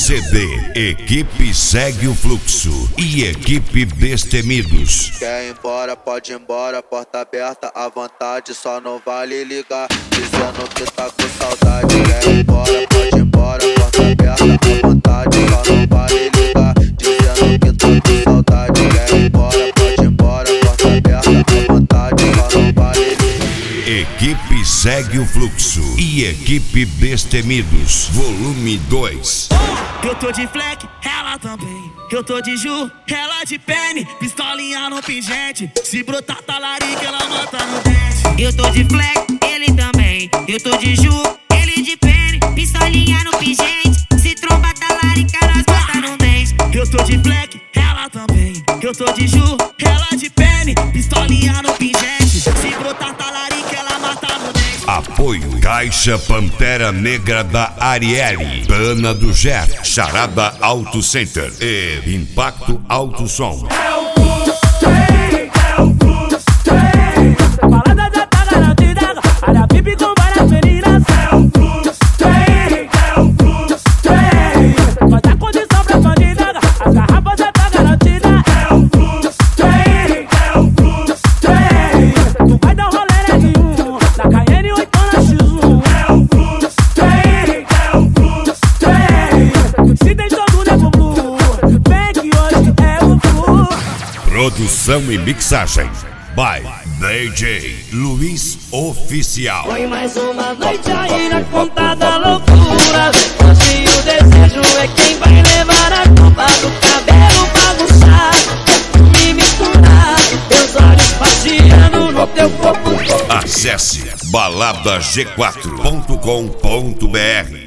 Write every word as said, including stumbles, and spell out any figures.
C D, equipe Segue o Fluxo e equipe Destemidos. Quer ir embora, pode ir embora, porta aberta à vontade, só não vale ligar, dizendo que tá com saudade. Quer ir embora, pode ir embora, porta aberta à vontade, só não vale ligar, dizendo que tá com saudade. Quer ir embora, pode ir embora, porta aberta à vontade, só não vale ligar. Equipe Segue o Fluxo e equipe Destemidos, volume dois. Eu tô de fleck, ela também. Eu tô de Ju, ela de pene. Pistolinha no pingente. Se brotar talarica, ela mata no dente. Eu tô de fleck, ele também. Eu tô de Ju, ele de pene. Pistolinha no pingente. Se tromba talarica, nós mata no dente. Eu tô de fleck, ela também. Eu tô de Ju, ela de pene. Pistolinha no pingente. Se brotar talarica, ela mata no dente. Apoio Caixa Pantera Negra da Arielle, Dana do Ger, Charada Auto Center e Impacto Auto Som. É o Fluxo, tem, é o Fluxo, tem. A balada já tá garantida, área V I P com várias meninas. É o Fluxo, tem, é o Fluxo, tem. Vai dar condição pra bandida, as garrafas já tá garantida. É o Fluxo, tem, é o Fluxo, tem. Tu vai dar um rolê nenhum, na Cayenne ou então na X um. É o Fluxo, tem, é o Fluxo, tem. Se tem todo nego blue, vem que hoje é o Fluxo. Produção e mixagem by D J Luiz Oficial. Foi mais uma noite aí na conta da loucura. Hoje o desejo é quem vai levar a culpa do cabelo bagunçado, me misturar, teus olhos passeando no teu corpo. Acesse balada g quatro ponto com ponto br.